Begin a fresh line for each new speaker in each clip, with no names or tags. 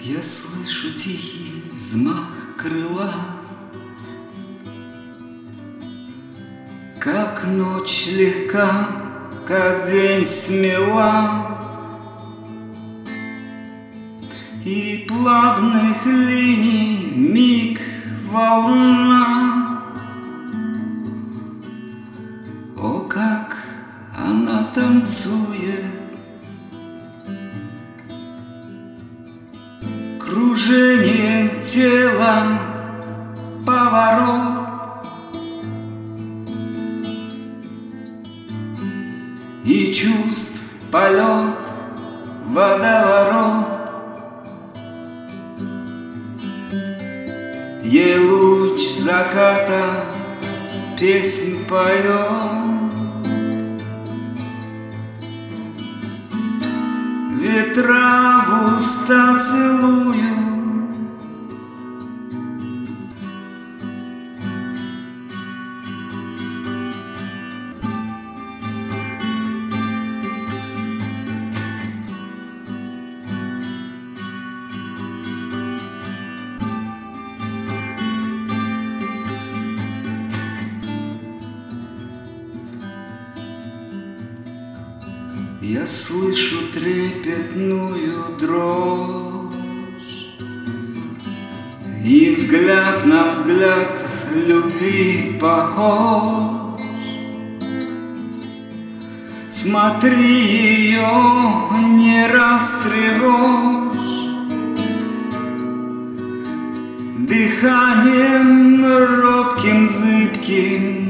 Я слышу тихий взмах крыла, как ночь легка, как день смела, и плавных линий миг волна. О, как она танцует, кружение тела, поворот, и чувств полет, водоворот. Ей луч заката песнь поет, ветра в уста целую. Я слышу трепетную дрожь, и взгляд на взгляд любви похож. Смотри ее, не растревожь, дыханием робким, зыбким.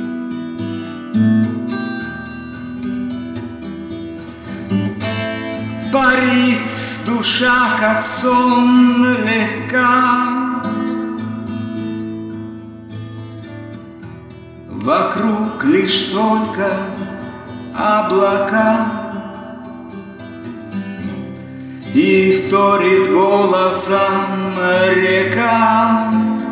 Парит душа, как сон, легка, вокруг лишь только облака, и вторит голосом река,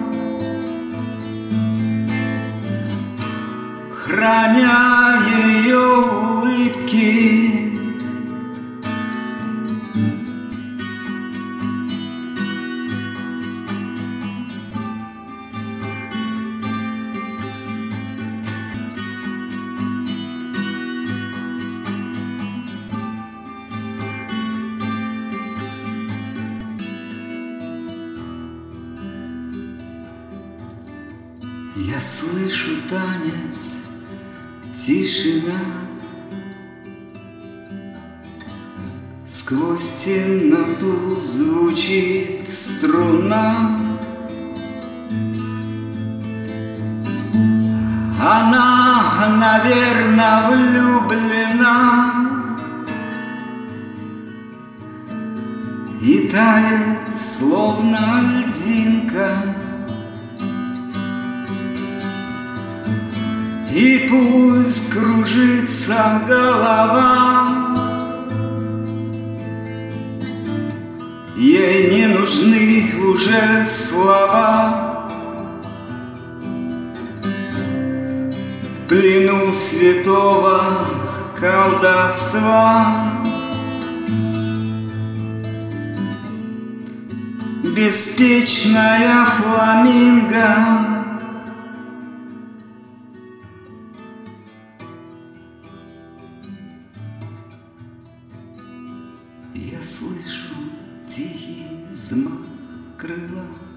храня ее улыбки. Я слышу танец, тишина, сквозь темноту звучит струна. Она, наверно, влюблена и тает, словно льдинка. И пусть кружится голова, ей не нужны уже слова. В плену святого колдовства беспечная фламинго. Я слышу тихий взмах крыла.